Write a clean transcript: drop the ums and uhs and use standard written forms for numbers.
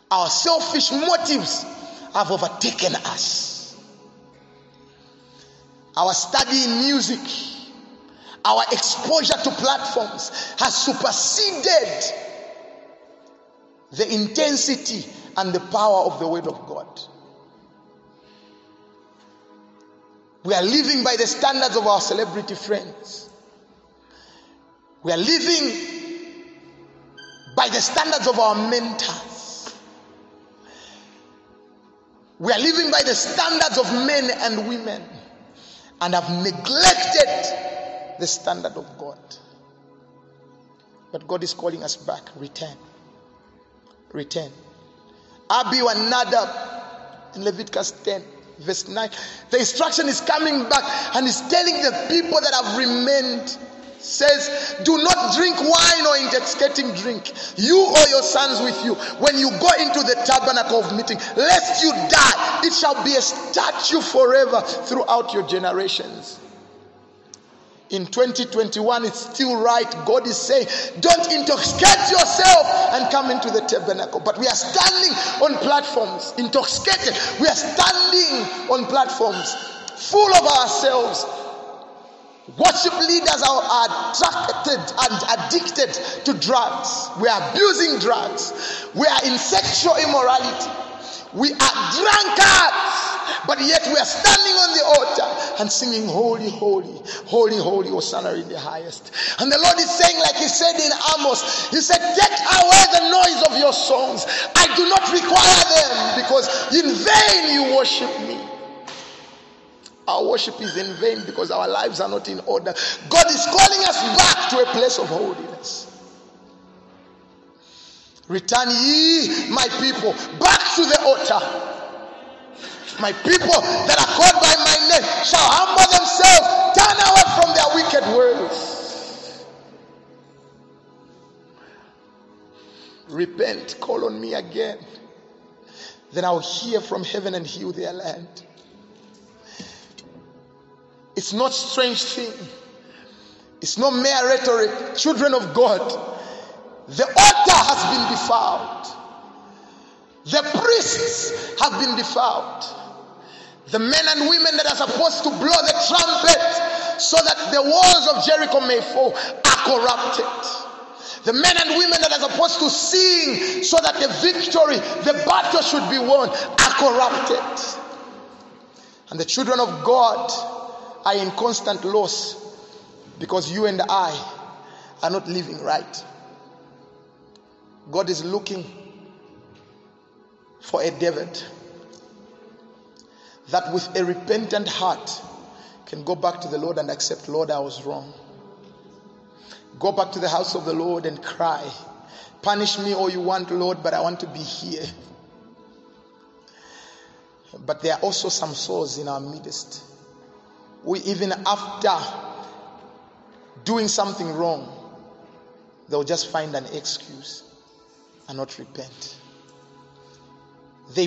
Our selfish motives have overtaken us. Our study in music, our exposure to platforms has superseded the intensity and the power of the Word of God. We are living by the standards of our celebrity friends. We are living by the standards of our mentors. We are living by the standards of men and women and have neglected the standard of God. But God is calling us back. Return. Return. Abihu and Nadab in Leviticus 10 verse 9. The instruction is coming back and is telling the people that have remained, says, do not drink wine or intoxicating drink, you or your sons with you, when you go into the tabernacle of meeting, lest you die. It shall be a statute forever throughout your generations. In 2021, it's still right. God is saying, don't intoxicate yourself and come into the tabernacle. But we are standing on platforms, intoxicated. We are standing on platforms, full of ourselves. Worship leaders are attracted and addicted to drugs. We are abusing drugs. We are in sexual immorality. We are drunkards. But yet we are standing on the altar and singing, holy, holy, holy, holy, Hosanna in the highest. And the Lord is saying, like he said in Amos, he said, take away the noise of your songs. I do not require them, because in vain you worship me. Our worship is in vain because our lives are not in order. God is calling us back to a place of holiness. Return ye, my people, back to the altar. My people that are called by my name shall humble themselves, turn away from their wicked ways. Repent, call on me again. Then I'll hear from heaven and heal their land. It's not strange thing. It's not mere rhetoric. Children of God, the altar has been defiled. The priests have been defiled. The men and women that are supposed to blow the trumpet so that the walls of Jericho may fall are corrupted. The men and women that are supposed to sing so that the victory, the battle should be won, are corrupted. And the children of God are in constant loss because you and I are not living right. God is looking for a David that with a repentant heart can go back to the Lord and accept, Lord, I was wrong. Go back to the house of the Lord and cry. Punish me all you want, Lord, but I want to be here. But there are also some souls in our midst who, even after doing something wrong, they'll just find an excuse and not repent.